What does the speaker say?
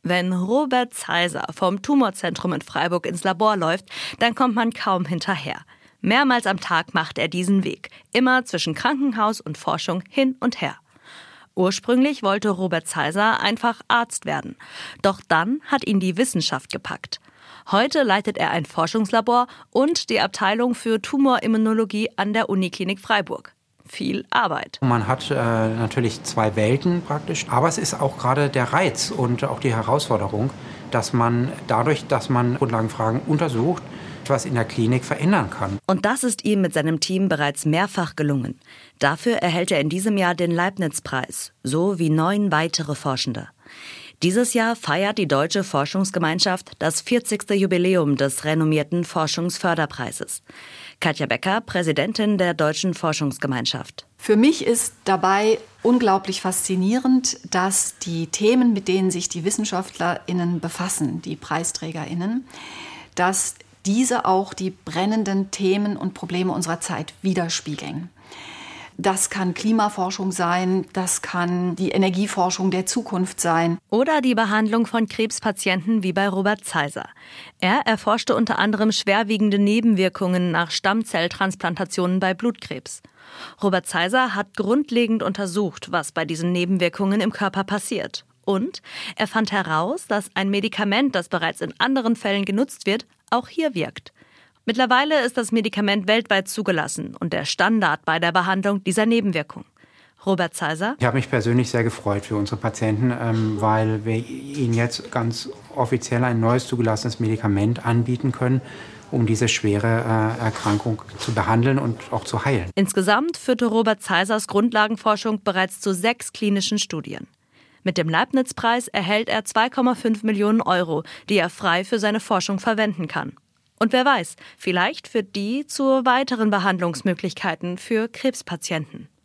Wenn Robert Zeiser vom Tumorzentrum in Freiburg ins Labor läuft, dann kommt man kaum hinterher. Mehrmals am Tag macht er diesen Weg, immer zwischen Krankenhaus und Forschung hin und her. Ursprünglich wollte Robert Zeiser einfach Arzt werden. Doch dann hat ihn die Wissenschaft gepackt. Heute leitet er ein Forschungslabor und die Abteilung für Tumorimmunologie an der Uniklinik Freiburg. Viel Arbeit. Man hat natürlich zwei Welten praktisch, aber es ist auch gerade der Reiz und auch die Herausforderung, dass man dadurch, dass man Grundlagenfragen untersucht, etwas in der Klinik verändern kann. Und das ist ihm mit seinem Team bereits mehrfach gelungen. Dafür erhält er in diesem Jahr den Leibniz-Preis, so wie 9 weitere Forschende. Dieses Jahr feiert die Deutsche Forschungsgemeinschaft das 40. Jubiläum des renommierten Forschungsförderpreises. Katja Becker, Präsidentin der Deutschen Forschungsgemeinschaft. Für mich ist dabei unglaublich faszinierend, dass die Themen, mit denen sich die WissenschaftlerInnen befassen, die PreisträgerInnen, dass diese auch die brennenden Themen und Probleme unserer Zeit widerspiegeln. Das kann Klimaforschung sein, das kann die Energieforschung der Zukunft sein. Oder die Behandlung von Krebspatienten wie bei Robert Zeiser. Er erforschte unter anderem schwerwiegende Nebenwirkungen nach Stammzelltransplantationen bei Blutkrebs. Robert Zeiser hat grundlegend untersucht, was bei diesen Nebenwirkungen im Körper passiert. Und er fand heraus, dass ein Medikament, das bereits in anderen Fällen genutzt wird, auch hier wirkt. Mittlerweile ist das Medikament weltweit zugelassen und der Standard bei der Behandlung dieser Nebenwirkung. Robert Zeiser. Ich habe mich persönlich sehr gefreut für unsere Patienten, weil wir ihnen jetzt ganz offiziell ein neues zugelassenes Medikament anbieten können, um diese schwere Erkrankung zu behandeln und auch zu heilen. Insgesamt führte Robert Zeisers Grundlagenforschung bereits zu 6 klinischen Studien. Mit dem Leibniz-Preis erhält er 2,5 Millionen Euro, die er frei für seine Forschung verwenden kann. Und wer weiß, vielleicht führt die zu weiteren Behandlungsmöglichkeiten für Krebspatienten.